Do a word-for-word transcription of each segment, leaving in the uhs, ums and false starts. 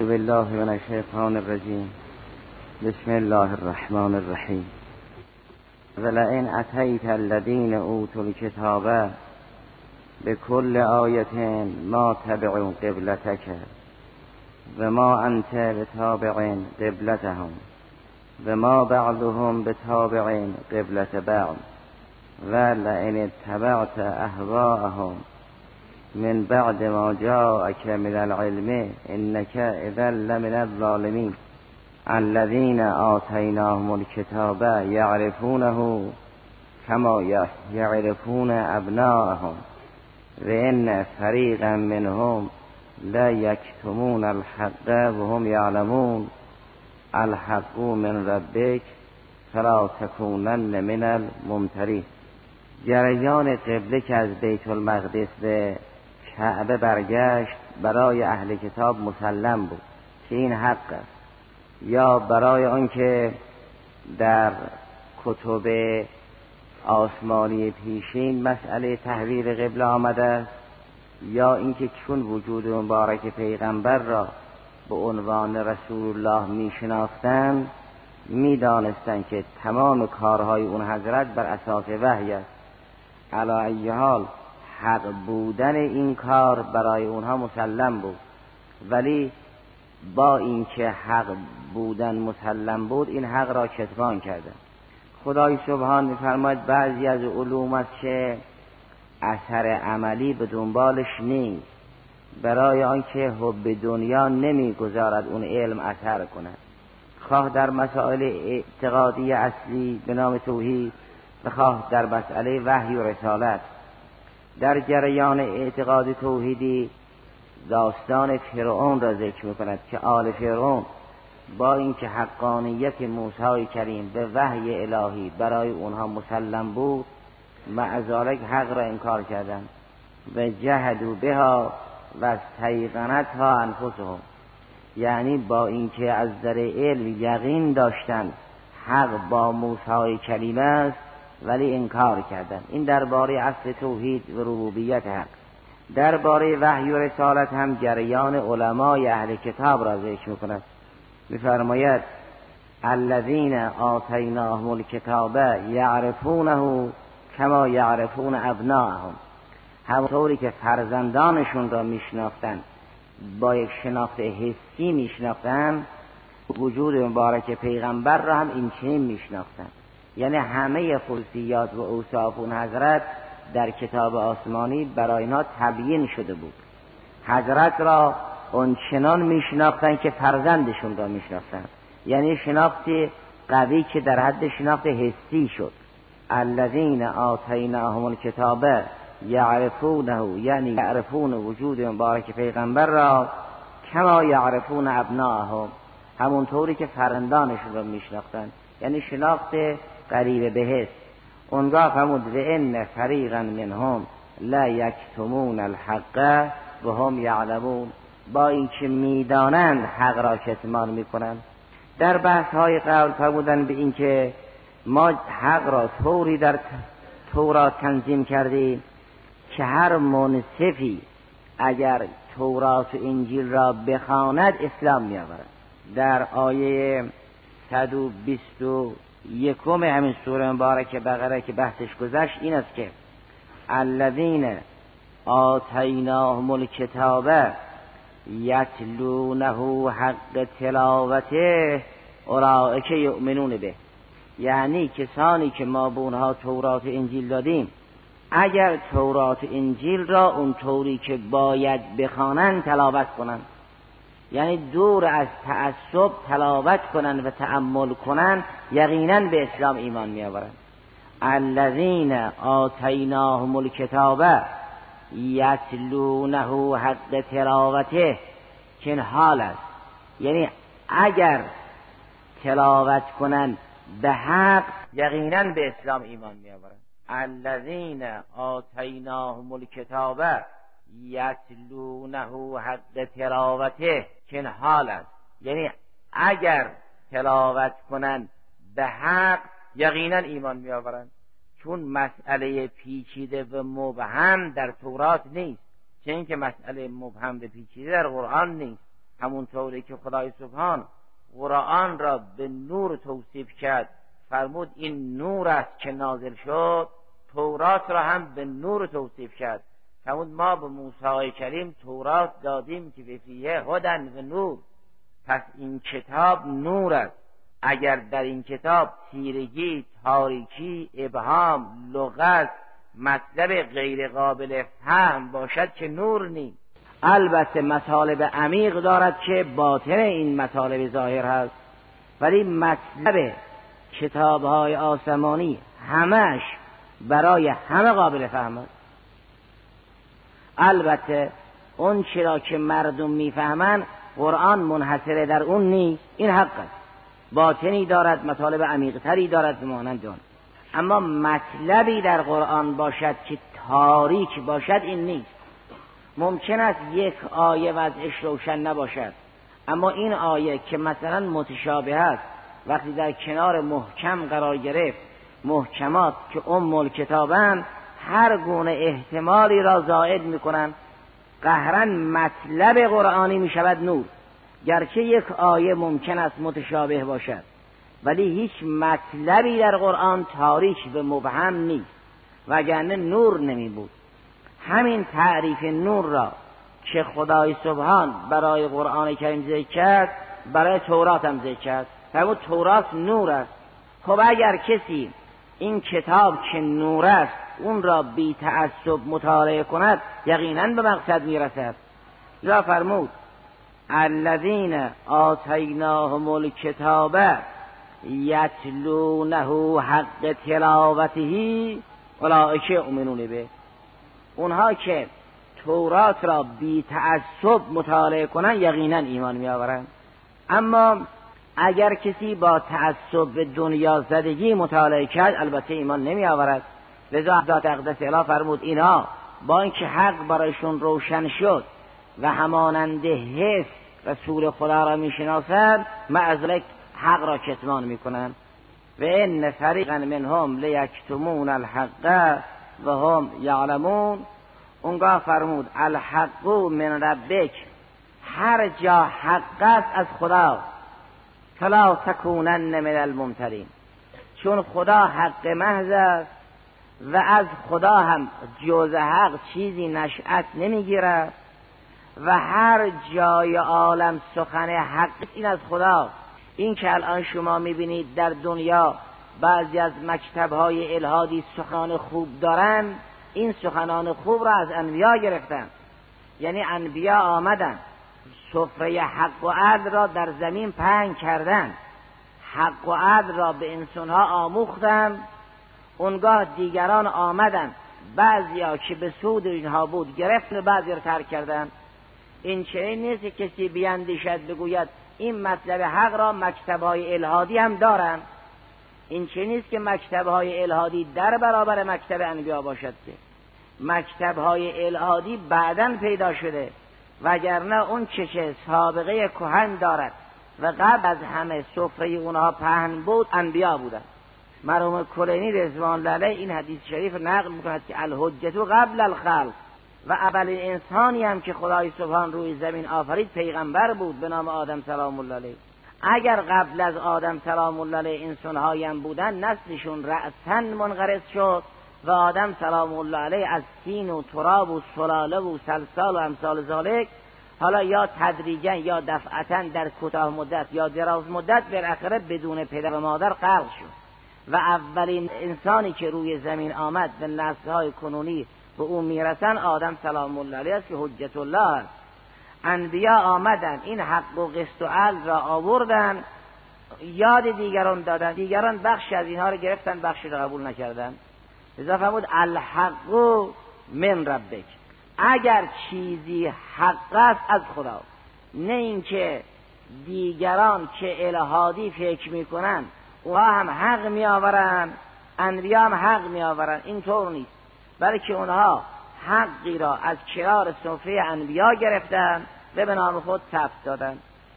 بالله من الشیطان الرجیم. بسم الله الرحمن الرحیم. ولئن اتیت الذین اوتوا الکتاب بكل آیة ما تبعوا قبلتک و ما انت بتابع قبلتهم و ما بعضهم بتابع قبلت بعض و لئن اتبعت اهواءهم من بعد ما جاءك من العلم انك اذا لمن الظالمین. الذين آتيناهم الكتاب يعرفونه كما يعرفون أبناءهم وإن فريقا منهم لا يكتمون الحق وهم يعلمون الحق من ربك فلا تكونن من الممترين. جریان قبله که از بیت المقدس به کعبه برگشت برای اهل کتاب مسلم بود که این حق است، یا برای آنکه در کتب آسمانی پیشین مسئله تحویل قبله آمده است، یا اینکه چون وجود مبارک پیغمبر را به عنوان رسول الله می شناختند می دانستند که تمام کارهای اون حضرت بر اساس وحی است. علی ای حال حق بودن این کار برای اونها مسلم بود، ولی با اینکه حق بودن مسلم بود این حق را کتمان کردن. خدای سبحان می‌فرماید بعضی از علوم است که اثر عملی به دنبالش نیست، برای آنکه حب دنیا نمیگذارد اون علم اثر کند، خواه در مسائل اعتقادی اصلی به نام توحید و خواه در مسئله وحی و رسالت. در جریان اعتقاد توحیدی داستان فرعون را ذکر می‌کند که آل فرعون با اینکه حقانیت موسی کریم به وحی الهی برای اونها مسلم بود، مع ذلک حق را انکار کردند و جحدوا بها و استیقنتها انفسهم، یعنی با اینکه از در علم یقین داشتند حق با موسی کریم است ولی انکار کردند. این درباره اصل توحید و ربوبیت حق. درباره وحی و رسالت هم جریان علمای اهل کتاب را ذکر می‌کند. می‌فرماید الذین آتیناهم الکتاب یعرفونه کما یعرفون ابناءهم، همونطوری که فرزندانشون را میشناختند با یک شناخت حسی میشناختند، وجود مبارک پیغمبر را هم این چنین میشناختند. یعنی همه خصوصیات و اوصاف اون حضرت در کتاب آسمانی برای اینا تبیین شده بود. حضرت را اون چنان میشناختن که فرزندشون را میشناختن، یعنی شناختی قوی که در حد شناخت حسی شد. الذین آتیناهم الکتاب یعرفونه، یعنی یعرفون وجود مبارک پیغمبر را کما یعرفون ابناءهم، همونطوری که فرزندانشون را میشناختن، یعنی شناخت قریب به حس. اونگاه فرمود و ان فریقا منهم لا یکتمون الحق و هم یعلمون، با اینکه میدانند حق را کتمان میکنند. در بحث های قبل فرمودن به اینکه ما حق را طوری در تورات تنظیم کردیم که هر منصفی اگر تورات و انجیل را بخواند اسلام میآورد. در آیه صد و بیست و یکم همین سوره مبارک بقره که بحثش گذشت این است که الذین آتیناهم الکتاب یتلونه حق تلاوته اولئک یؤمنون به، یعنی کسانی که ما به اونها تورات و انجیل دادیم اگر تورات و انجیل را اون طوری که باید بخوانند تلاوت کنند، یعنی دور از تعصب تلاوت کنند و تأمل کنند، یقینا به اسلام ایمان می آورند. الذین آتیناهم الکتاب یتلونه حق تلاوته، که این حال است، یعنی اگر تلاوت کنند به حق یقینا به اسلام ایمان می آورند. الذین آتیناهم الکتاب یتلونه حق تلاوته، که این حال است، یعنی اگر تلاوت کنند به حق یقینا ایمان می آورند. چون مسئله پیچیده و مبهم در تورات نیست، چون که مسئله مبهم و پیچیده در قرآن نیست. همونطوری که خدای سبحان قرآن را به نور توصیف کرد، فرمود این نور است که نازل شد، تورات را هم به نور توصیف کرد، فرمود ما به موسی کریم تورات دادیم که فیه هدن و نور. پس این کتاب نور است. اگر در این کتاب تیرگی، تاریکی، ابهام، لغت، مطلب غیر قابل فهم باشد که نور نیست. البته مطالب عمیق دارد که باطن این مطالب ظاهر هست، ولی مطلب کتاب‌های آسمانی همش برای همه قابل فهم است. البته اون چرا که مردم میفهمن قرآن منحصر در اون نیست، این حق است، باطنی دارد، مطالب عمیق‌تری دارد بمانند اون. اما مطلبی در قرآن باشد که تاریک باشد این نیست. ممکن است یک آیه وضعش روشن نباشد، اما این آیه که مثلا متشابه است وقتی در کنار محکم قرار گرفت، محکمات که ام الکتابند هر گونه احتمالی را زائد میکنند، قهرن مطلب قرآنی میشود نور. گرچه یک آیه ممکن است متشابه باشد، ولی هیچ مطلبی در قرآن تاریک و مبهم نیست، وگرنه نور نمی بود. همین تعریف نور را که خدای سبحان برای قرآن کریم ذکر کرد، برای تورات هم ذکر کرد، فرمود تورات نور است. خب اگر کسی این کتاب که نور است اون را بی تعصب مطالعه کند، یقینا به مقصد میرسد. لذا فرمود الذین آتیناهم الکتاب یتلونه حق تلاوته اولئک یؤمنون به. اونها که تورات را بی تعصب مطالعه کنند یقینا ایمان می آورند. اما اگر کسی با تعصب به دنیا زدگی مطالعه کرد البته ایمان نمی آورد. لذا ذات اقدس اله فرمود اینا با اینکه حق برایشون روشن شد و همانند حس رسول خدا را می شناسند، معذلک حق را کتمان می کنند. و ان فریقا منهم لیکتمون الحق و هم یعلمون. اونگاه فرمود الحق من ربک، هر جا حق است از خدا، فلا تکونن من الممترین. چون خدا حق محض است و از خدا هم جز حق چیزی نشأت نمیگیرد و هر جای عالم سخن حق این از خدا. این که الان شما میبینید در دنیا بعضی از مکتب‌های الهادی سخنان خوب دارن، این سخنان خوب را از انبیا گرفتن. یعنی انبیا آمدن سفره حق و عدل را در زمین پهن کردن، حق و عدل را به انسانها آموختن. اونگاه دیگران آمدن، بعضیا که به سود اینها بود گرفتن، بعضی را ترک کردن. این چنین نیست که کسی بیندیشد بگوید این مطلب حق را مکتب‌های الهادی هم دارن. این چه نیست که مکتب‌های الهادی در برابر مکتب انبیا باشد، که مکتب‌های الهادی بعداً پیدا شده، وگرنه اون چه چه سابقه کهن دارد و قبل از همه سفره اونها پهن بود انبیا بودند. مرحوم کلینی رضوان الله علیه این حدیث شریف نقل می‌کند که الحجة قبل الخلق، و اولین انسانی هم که خدای سبحان روی زمین آفرید پیغمبر بود به نام آدم سلام الله علیه. اگر قبل از آدم سلام الله علیه انسان‌هایی هم بودن، نسلشون رأساً منقرض شد و آدم سلام الله علیه از طین و تراب و سلاله و سلسال و امثال ذالک، حالا یا تدریجاً یا دفعتاً در کوتاه مدت یا دراز مدت بالاخره بدون پدر و مادر غرق شد. و اولین انسانی که روی زمین آمد به نسل‌های کنونی به اون میرسن آدم سلام الله علیه است که حجت الله است. انبیا آمدن این حق و قسط و عدل را آوردن، یاد دیگران دادن، دیگران بخشی از اینها رو گرفتن، بخشی را قبول نکردن. لذا فرمود الحق من ربک، اگر چیزی حق است از خدا، نه اینکه دیگران که الهادی فکر میکنن اونها هم حق می آورن، انبیا هم حق می آورن. این طور نیست، بلکه اونها حقی را از کنار سفره انبیا گرفتن و به نام خود ثبت دادن.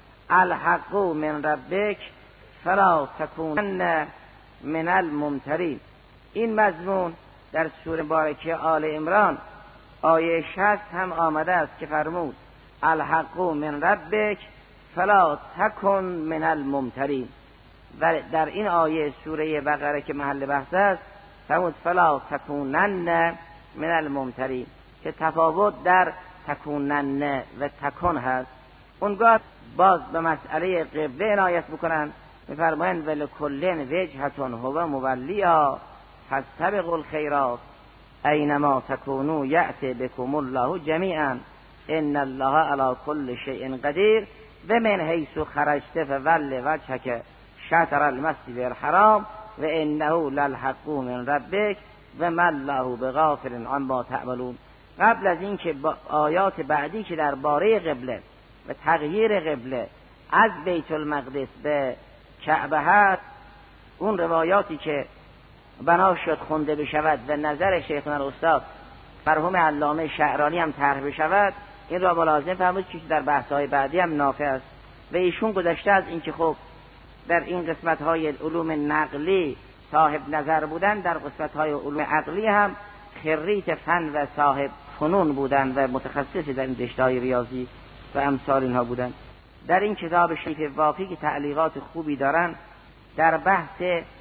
الحق من ربک فلا تکونن من الممترین. این مضمون در سوره مبارکه آل عمران آیه شصت هم آمده است که فرمود الحق من ربک فلا تکن من الممترین. و در این آیه سوره بقره که محل بحث است فرمود فلا تکونن من الممترین، که تفاوت در تکونن و تکن هست. اونگاه باز به مسئله قبله عنایت بکنن، میفرمایند ولکل وجهتون هو مولیها فاستبقوا الخیرات اینما تکونوا یأتی بکم الله جمیعا ان الله علی کل شیء قدیر و من حیث خرجت فول وجهک شطر المسجد الحرام و انه للحق من ربک و ما الله بغافل عما تعملون. قبل از این که با آیات بعدی که در باره قبله و تغییر قبله از بیت المقدس به کعبه هست، اون روایاتی که بنا شد خونده بشود و نظر شیخنا الاستاد مرحوم علامه شعرانی هم طرح بشود، این را ملازم فرمود که در بحث‌های بعدی هم نافع است. و ایشون گذشته از اینکه خب در این قسمت‌های علوم نقلی صاحب نظر بودن، در قسمت‌های علوم عقلی هم خریت فن و صاحب فنون بودن و متخصصی در این رشته‌های ریاضی و امثال اینها بودن. در این کتاب شریف وافی که تعلیقات خوبی دارن در بحث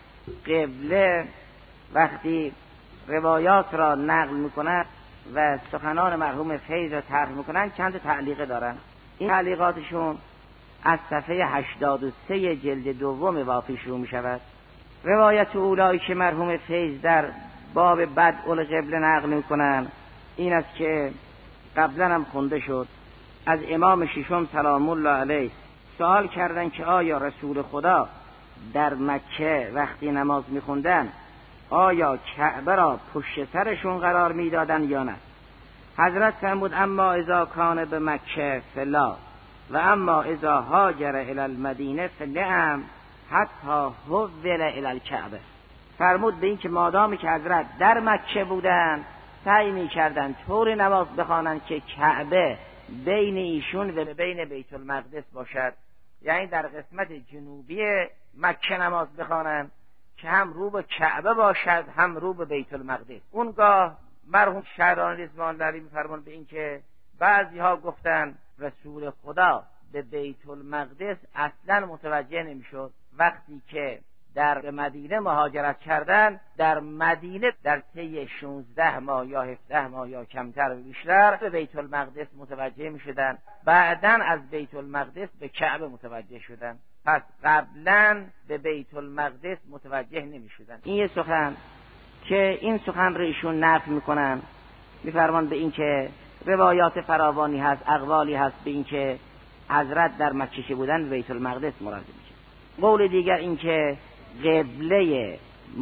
قبله وقتی روایات را نقل میکنن و سخنان مرحوم فیض را طرح میکنن چند تعلیقه دارن. این تعلیقاتشون از صفحه هشتاد و سه جلد دوم وافی شروع میشود. روایت اولایی که مرحوم فیض در باب بدء القبله نقل میکنن این است که قبلا هم خونده شد از امام ششم سلام الله علیه. سوال کردن که آیا رسول خدا در مکه وقتی نماز میخوندن آیا کعبه را پشت سرشون قرار میدادن یا نه؟ حضرت فرمود اما اذا کان به مکه فلا و اما اذا هاجر الی المدینه فنعم حتی حول الی الکعبه. فرمود به این که مادامی که حضرت در مکه بودن سعی میکردن طور نماز بخوانن که کعبه بین ایشون و بین بیت المقدس باشد، یعنی در قسمت جنوبی مکه نماز بخوانن که هم رو به کعبه باشد هم رو به بیت المقدس. اونگاه مرحوم شعرانی رضوان الله علیه میفرمون به این که بعضی ها گفتن رسول خدا به بیت المقدس اصلا متوجه نمیشد. وقتی که در مدینه مهاجرت کردن، در مدینه در طی شانزده ماه یا هفده ماه یا کمتر و بیشتر به بیت المقدس متوجه می شدن، بعداً از بیت المقدس به کعبه متوجه شدن، پس قبلاً به بیت المقدس متوجه نمی شدن. این یه سخن که این سخن رو ایشون نقل میکنن، میفرمان به این که روایات فراوانی هست، اقوالی هست به این که حضرت در مکه بودن به بیت المقدس مراجعه میشه. قول دیگر این که قبله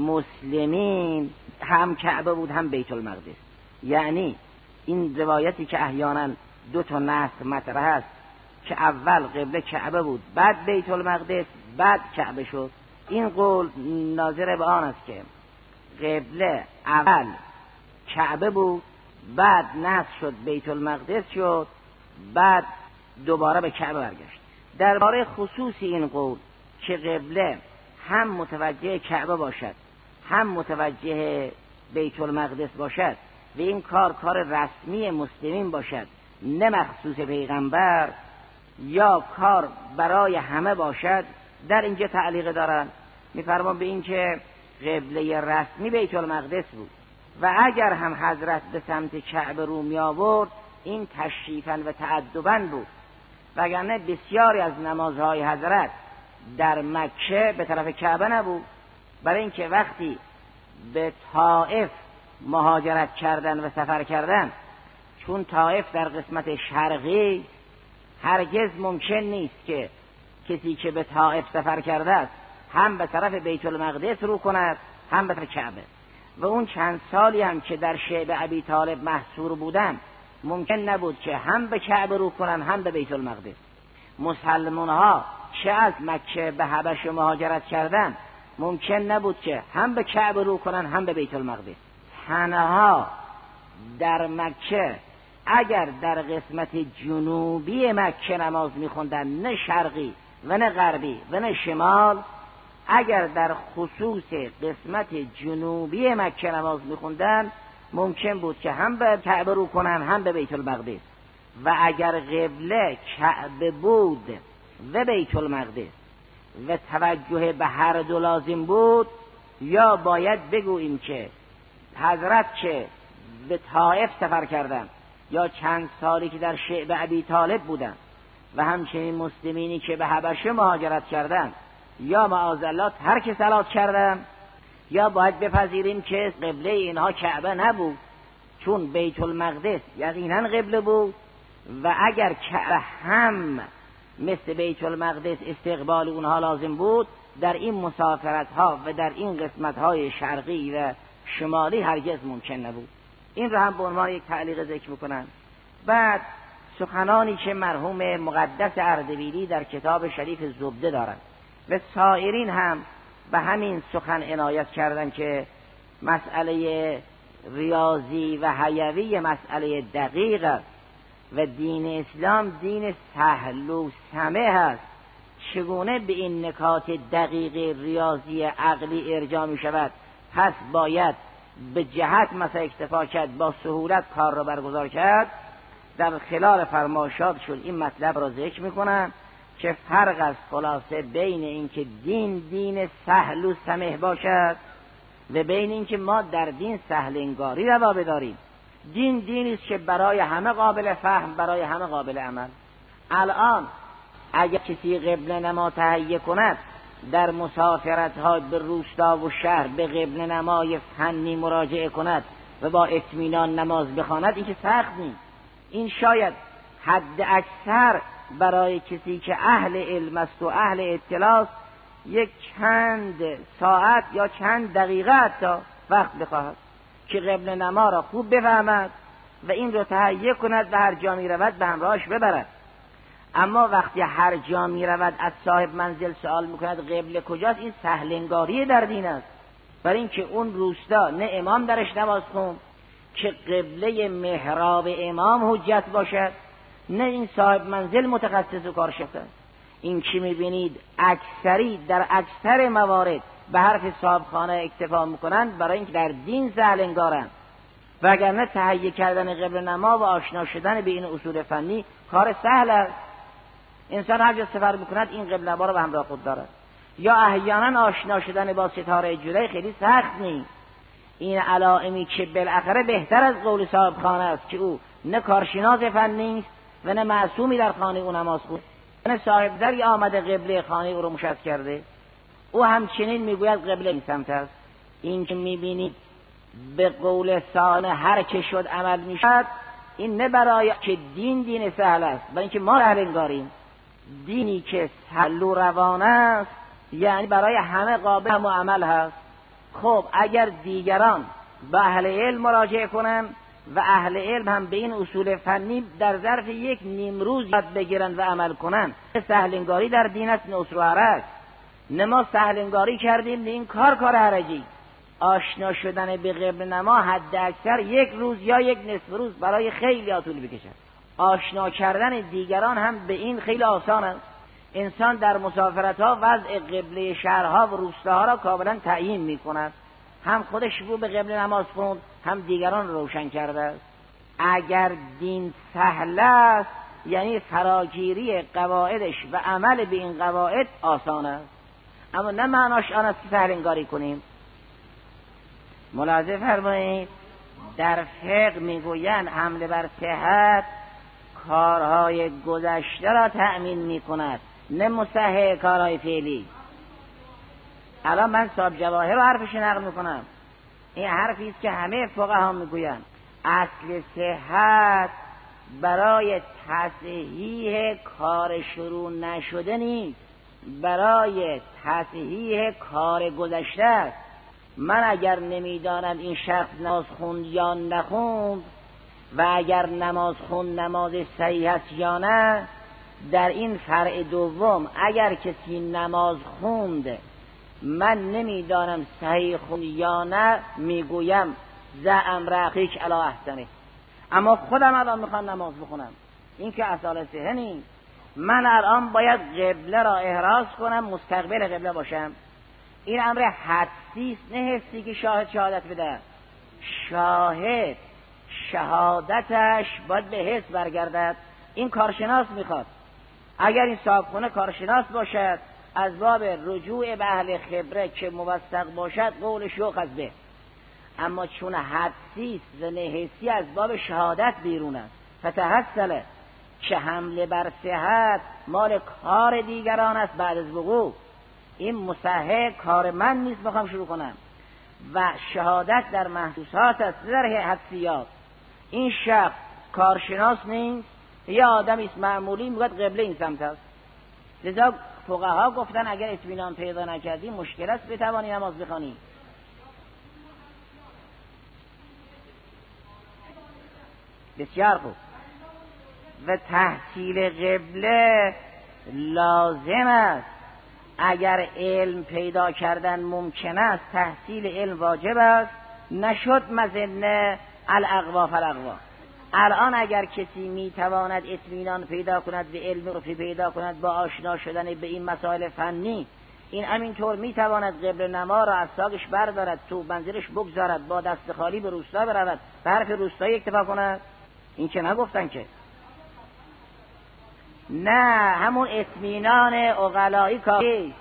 مسلمین هم کعبه بود هم بیت المقدس، یعنی این روایتی که احیانا دو تا نسخ مطرح است که اول قبله کعبه بود بعد بیت المقدس بعد کعبه شد، این قول ناظر به آن است که قبله اول کعبه بود بعد نسخ شد بیت المقدس شد بعد دوباره به کعبه برگشت. درباره خصوص این قول که قبله هم متوجه کعبه باشد هم متوجه بیت المقدس باشد و این کار کار رسمی مسلمین باشد نه مخصوص پیغمبر، یا کار برای همه باشد، در اینجا تعلیق دارن. میفرمان به این که قبله رسمی بیت المقدس بود و اگر هم حضرت به سمت کعبه رو می آورد این تشریفاً و تأدباً بود، وگرنه بسیاری از نمازهای حضرت در مکه به طرف کعبه نبود، برای اینکه وقتی به طائف مهاجرت کردن و سفر کردن، چون طائف در قسمت شرقی هرگز ممکن نیست که کسی که به طائف سفر کرده است هم به طرف بیت المقدس رو کند هم به طرف کعبه، و اون چند سالی هم که در شعب ابی طالب محصور بودن ممکن نبود که هم به کعبه رو کنن هم به بیت المقدس. مسلمان ها چه از مکه به حبش مهاجرت کردن ممکن نبود که هم به کعبه رو کنن هم به بیت المقدس. تنها در مکه اگر در قسمت جنوبی مکه نماز میخوندن، نه شرقی و نه غربی و نه شمال، اگر در خصوص قسمت جنوبی مکه نماز میخوندن ممکن بود که هم به کعبه رو کنن هم به بیت المقدس، و اگر قبله کعبه بود و بیت المقدس و توجه به هر دو لازم بود، یا باید بگوییم که حضرت که به طائف سفر کردن یا چند سالی که در شعب ابی طالب بودن و همچنین مسلمینی که به حبشه مهاجرت کردن یا معاذالله ترک صلات کردن، یا باید بپذیریم که قبله اینها کعبه نبود، چون بیت المقدس یقینا قبله بود و اگر کعبه هم مثل بیت المقدس استقبال اونها لازم بود، در این مسافرت ها و در این قسمت های شرقی و شمالی هرگز ممکن نبود. این رو هم به عنوان یک تعلیق ذکر میکنن. بعد سخنانی که مرحوم مقدس اردبیلی در کتاب شریف زبده دارند و سایرین هم به همین سخن عنایت کردن که مسئله ریاضی و حیوی مسئله دقیق است و دین اسلام دین سهل و سمح است. چگونه به این نکات دقیق ریاضی عقلی ارجاع می شود؟ پس باید به جهت مثلا اکتفا کرد، با سهولت کار را برگزار کرد. در خلال فرمایشات شد این مطلب را ذکر می کنن که فرق است خلاصه بین اینکه دین دین سهل و سمح باشد و بین اینکه ما در دین سهل انگاری روا بداریم. دین دینی است که برای همه قابل فهم، برای همه قابل عمل. الان اگر کسی قبله نما تهیه کند در مسافرت ها به روستا و شهر به قبله نمای فنی مراجعه کند و با اطمینان نماز بخواند، این که سخت نیست. این شاید حد اکثر برای کسی که اهل علم است و اهل اطلاع است یک چند ساعت یا چند دقیقه حتی وقت بخواهد که قبله نما را خوب بفهمد و این رو تهیه کند و هر جا می رود به همراهش ببرد. اما وقتی هر جا می رود از صاحب منزل سوال می کند قبله کجاست، این سهل انگاری در دین است. برای اینکه اون روستا نه امام درش نماز خوند که قبله محراب امام حجت باشد، نه این صاحب منزل متخصص و کارشناس است. این که می بینید اکثری در اکثر موارد به حرف صاحب خانه اکتفا میکنند برای اینکه در دین سهل انگارند، وگرنه تهیه کردن قبله نما و آشنا شدن به این اصول فنی کار سهل است. انسان هر جا سفر میکند این قبله نما رو به همراه خود دارد. یا احیانا آشنا شدن با ستاره جلوی خیلی سخت نیست. این علائمی که بالاخره بهتر از قول صاحب خانه است که او نه کارشناس فنی است و نه معصومی در خانه او نماز خود، نه صاحب دری آمده قبله خانه او رو مشخص کرده، او همچنین میگوید قبله این سمت است. این که میبینید به قول سانه هر که شد عمل میشد، این نه برای که دین دین سهل است، برای اینکه ما سهل انگاریم. دینی که سهل و روان است یعنی برای همه قابل هم و عمل هست. خب اگر دیگران به اهل علم مراجعه کنن و اهل علم هم به این اصول فنی در ظرف یک نیم روز یاد بگیرن و عمل کنن، سهل انگاری در دین است، نه اسر و حرج. نه ما سهل انگاری کردیم، نه این کار کار حرجی. آشنا شدن به قبله نما حد اکثر یک روز یا یک نصف روز برای خیلی ها طول بکشد. آشنا کردن دیگران هم به این خیلی آسان است. انسان در مسافرت ها وضع قبله شهرها و روستاها را کاملا تعیین می کند. هم خودش رو به قبله نماز خوند، هم دیگران روشن کرده است. اگر دین سهل است یعنی فراگیری قواعدش و عمل به این قواعد آسان است، اما نه معناش آن است که سهل انگاری کنیم. ملاحظه فرمایید در فقه میگویند حمله بر صحت کارهای گذشته را تأمین میکند، نه مصحح کارهای فعلی. الان من صاحب جواهر رو حرفش نقل میکنم، این حرفی است که همه فقها میگویند اصل صحت برای تصحیح کار شروع نشده نیست، برای تصحیح کار گذشته است. من اگر نمیدانم این شخص نماز خوند یا نخوند و اگر نماز خوند نماز صحیح است یا نه، در این فرع دوم اگر کسی نماز خوند من نمیدانم صحیح خوند یا نه، میگویم زعم رقیق علی احسنه، اما خودم الان میخوام نماز بخونم، این که اصال صحه نیست. من الان باید قبله را احراز کنم، مستقبل قبله باشم. این امر حدسی است، نه حسی که شاهد شهادت بده. شاهد شهادتش باید به حس برگردد. این کارشناس میخواد. اگر این صاحبخونه کارشناس باشد از باب رجوع به اهل خبره که موثق باشد قول شوخ از به، اما چون حدسی است و نهسی از باب شهادت بیرون است، فتحصله که حمله بر صحت مال کار دیگران است بعد از وقوع، این مصحح کار من نیست بخوام شروع کنم و شهادت در محسوسات است در حدسیات. این شخص کارشناس نیست، یا آدمی است معمولی میگوید قبله این سمت است. لذا فقها گفتن اگر اطمینان پیدا نکردی مشکل است بتوانی نماز بخوانی. بسیار خوب. و تحصیل قبله لازم است. اگر علم پیدا کردن ممکن است تحصیل علم واجب است، نشد مظنه الاقوا فالاقوا. الان اگر کسی میتواند اطمینان پیدا کند به علم رو پیدا کند با آشنا شدن به این مسائل فنی، این همینطور میتواند قبل نما را از ساقش بردارد، تو منزلش بگذارد، با دست خالی به روستا برود، به حرف روستایی اکتفا کند. این که نگفتن که نه، همون اطمینان عقلایی کافی.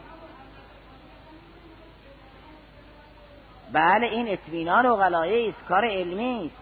بله این اطمینان عقلایی است، کار علمی است.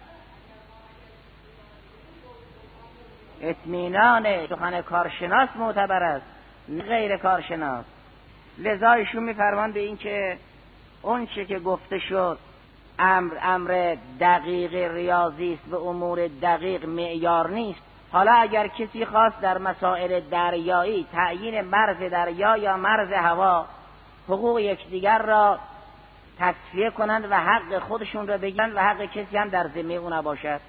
اطمینان سخن کارشناس معتبر است، نه غیر کارشناس. لذا ایشون میفرمان به این که اون چه که گفته شد امر امر دقیق ریاضی است و امور دقیق معیار نیست. حالا اگر کسی خواست در مسائل دریایی تعیین مرز دریا یا مرز هوا حقوق یکدیگر را تصفیه کنند و حق خودشون را بگیرند و حق کسی هم در ذمه اون نباشد،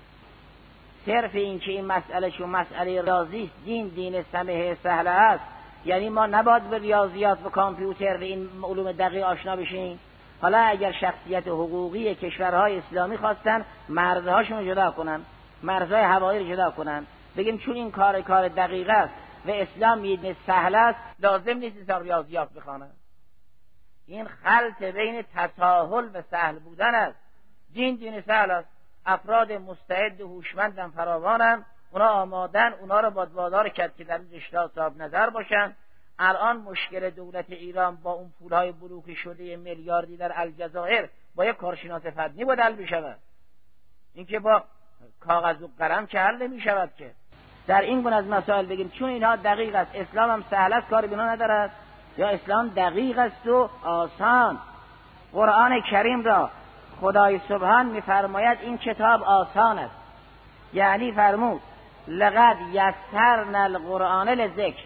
صرف این که این مسئله چون مسئله ریاضی است، دین دین سمح سهل است، یعنی ما نباید به ریاضیات و کامپیوتر و این علوم دقیق آشنا بشیم. حالا اگر شخصیت حقوقی کشورهای اسلامی خواستن مرزهاشون جدا کنن، مرزهای هوایی رو جدا کنن، بگیم چون این کار کار دقیق است و اسلام میدونه سهل است، لازم نیست انسان ریاضیات بخونه. این خلط بین تساهل و سهل بودن است. دین دین سهل است، افراد مستعد و هوشمندن فراوانن، اونا آمادن، اونا رو باید وادار کرد که در این رشته صاحب نظر باشن. الان مشکل دولت ایران با اون پولهای بلوکه شده میلیاردی در الجزایر با یک کارشناس فنی باید حل بشود. این که با کاغذ و قلم که حل نمی شود که. در این گونه از مسائل بگیم چون اینها دقیق است، اسلام هم سهل است، کار بنا ندارد، یا اسلام دقیق است و آسان. قرآن کریم را خدای سبحان می‌فرماید این کتاب آسان است، یعنی فرمود لقد یسرنا القرآن للذکر.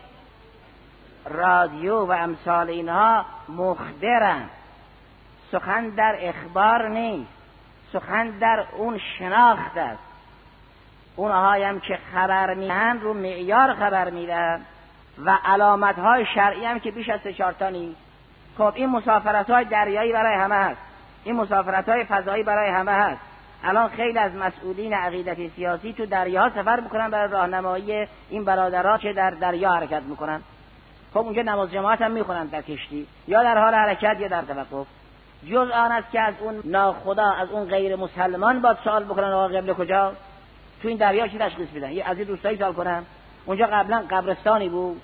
رادیو و امثال اینها مخبرند، سخن در اخبار نیست، سخن در اون شناخت است. اونهایی هم که خبر میدن رو معیار خبر میدن و علامت های شرعی هم که بیش از سه چهار تا نیست. خب این مسافرت های دریایی برای همه هست، این مسافرت های فضایی برای همه هست. الان خیلی از مسئولین عقیدتی سیاسی تو دریا سفر میکنن برای راهنمایی این برادرها که در دریا حرکت میکنن. خب اونجا نماز جماعت هم میخونن در کشتی یا در حال حرکت یا در توقف. جز آن است که از اون ناخدا، از اون غیر مسلمان باید سوال بکنن آقا قبله کجا؟ تو این دریا چی تشخیص بدن؟ یه از این دوستایی سوال کنن اونجا قبلا قبرستانی بود.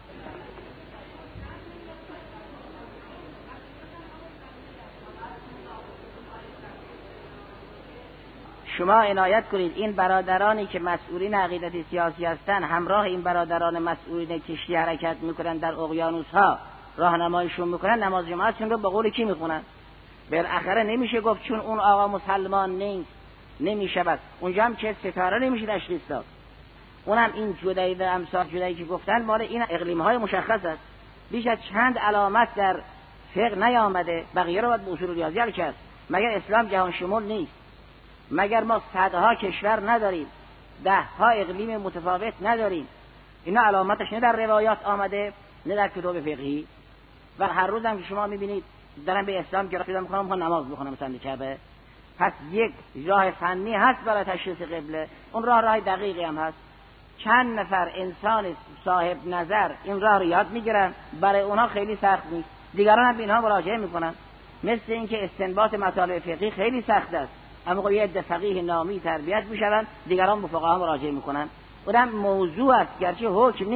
شما عنایت کنید این برادرانی که مسئولین عقیدتی سیاسی هستند همراه این برادران مسئولین کشتی حرکت میکنن در اقیانوس ها راهنماییشون میکنن، نماز جماعتشون رو به قول کی میخونن؟ بالاخره نمیشه گفت چون اون آقا مسلمان نیست نمیشود. اونجا هم که ستاره نمیشه تشخیص داد. اونم این جدایی و امثال جدایی که گفتن مال این اقلیم های مشخص است. بیش از چند علامت در فقه نیامده، بقیه رو باید به اصول ریاضی حل کرد. مگر اسلام جهان شمول نیست؟ مگر ما صدها کشور نداریم، ده ها اقلیم متفاوت نداریم؟ اینا علامتش نه در روایات آمده نه در کتاب فقهی. و هر روز هم که شما میبینید دارن به اسلام گرفتن میکنم میخوام نماز بخونم مثلا کعبه. پس یک راه فنی هست برای تشخیص قبله، اون راه راه دقیقی هم هست. چند نفر انسان صاحب نظر این راه رو یاد میگیرن، برای اونها خیلی سخت نیست، دیگران هم به اینها مراجعه میکنن. مثل اینکه استنباط مطالب فقهی خیلی سخت است، اما یه عده فقیه نامی تربیت میشن، دیگران به فقها مراجعه میکنن. اونم موضوع است گرچه حکم نیست،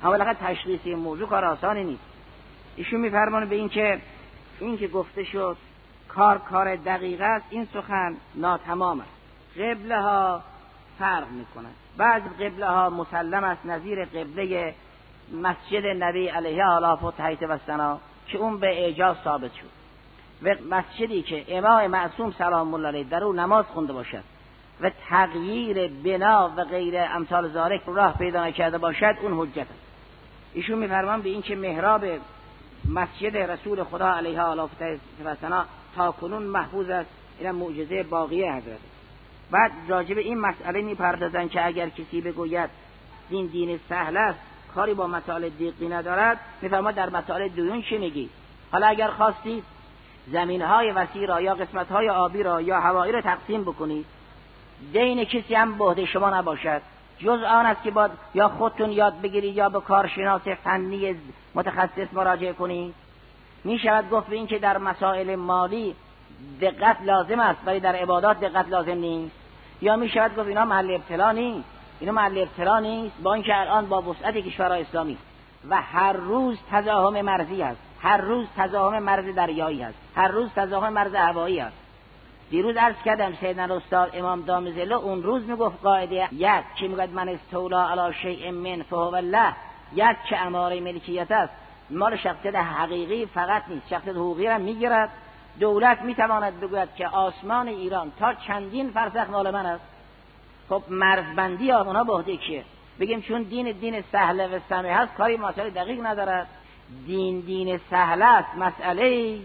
اما لقد تشخیص این موضوع کار آسانی نیست. ایشون میفرمانه به این که این که گفته شد کار کار دقیق است، این سخن ناتمام است. قبله ها فرق میکنند. بعض قبله ها مسلم است، نظیر قبله مسجد نبی علیه آلاف و تحیط و سنا که اون به اعجاز ثابت شد، و مسجدی که امام معصوم سلام الله علیه در او نماز خونده باشد و تغییر بنا و غیر امثال ذالک راه پیدا نکرده باشد، اون حجت است. ایشون میفرمان به این که محراب مسجد رسول خدا علیه آلاف و تحیط و سنا تا کنون محفوظ است. این معجزه باقیه حضرت. بعد راجب این مسئله میپردازن که اگر کسی بگوید دین دین سهل است، کاری با مسائل دقیقی ندارد، میفرماد در مسائل دیون چی میگی؟ حالا اگر خواستید زمینهای وسیع را یا قسمتهای آبی را یا هوایی را تقسیم بکنید، دین کسی هم به عهده شما نباشد، جز آن است که باید یا خودتون یاد بگیرید یا به کارشناس فنی متخصص مراجعه کنید. میشود گفت به این که در مسائل مالی دقت لازم است ولی در عبادات دقت لازم نیست، یا میشود گفت اینا محل ابتلا نیست، اینا محل ابتلا نیست، با اینکه الان با وسعت کشورهای اسلامی و هر روز تزاحم مرزی است، هر روز تزاحم مرز دریایی است، هر روز تزاحم مرز هوایی است. دیروز عرض کردم سیدنا استاد امام دامزله اون روز میگفت قاعده یک که میگه من استولا علی شیء من فهو الله، یک که اماره ملکیت است مال شخصیت حقیقی فقط نیست، شخصیت حقوقی را میگیرد. دولت میتواند بگوید که آسمان ایران تا چندین فرسخ مال من است. خب مرزبندی آنها به عهده کیه؟ بگیم چون دین دین سهل و سمح است، کاری مسئله دقیق ندارد. دین دین سهل است، مسئله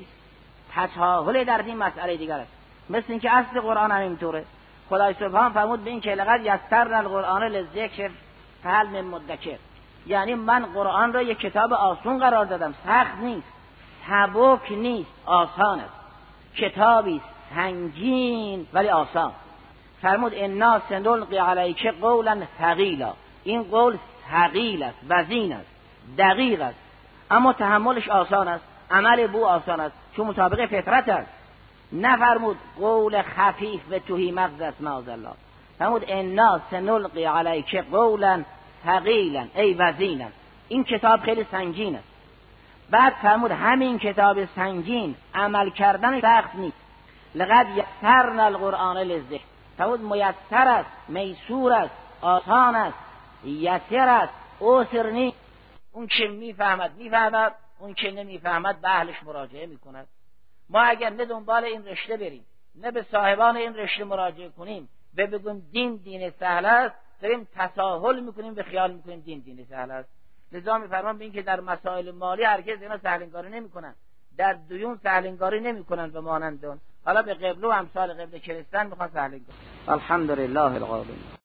تساهل در دین مسئله دیگر است. مثل اینکه اصل قرآن هم اینطوره. خدای سبحان فرمود به این که لقد یسرنا القرآن للذکر فهل من مدکر، یعنی من قرآن را یک کتاب آسون قرار دادم، سخت نیست، سبک نیست، آسان است. کتابی سنگین ولی آسان. فرمود انا سنلقی علیک قولا ثقیلا، این قول ثقیل است، وزین است، دقیق است، اما تحملش آسان است، عمل بو آسان است، چون مطابق فطرت است. نفرمود قول خفیف و توهی مغز است، معاذالله. فرمود انا سنلقی علیک قولا ثقیلا ای وزینا، این کتاب خیلی سنگین است. بعد فرمود همین کتاب سنگین عمل کردن سخت نیست. لقد یسرنا القرآن للذکر، فرمود میسر است، میسور است، آسان است، یسر است، عسر نیست. اون که میفهمد میفهمد، اون که نمیفهمد به اهلش مراجعه میکند. ما اگر نه دنبال این رشته بریم نه به صاحبان این رشته مراجعه کنیم و بگیم دین دین سهل است، داریم تساهل میکنیم و خیال میکنیم دین دین سهل است. لذا میفرمان به این که در مسائل مالی هرگز اینا سهلنگاری نمیکنن، در دیون سهلنگاری نمیکنن و مانند اون. حالا به قبله و امثال قبله کریستن میخوان سهلنگاری. الحمدلله العالمین.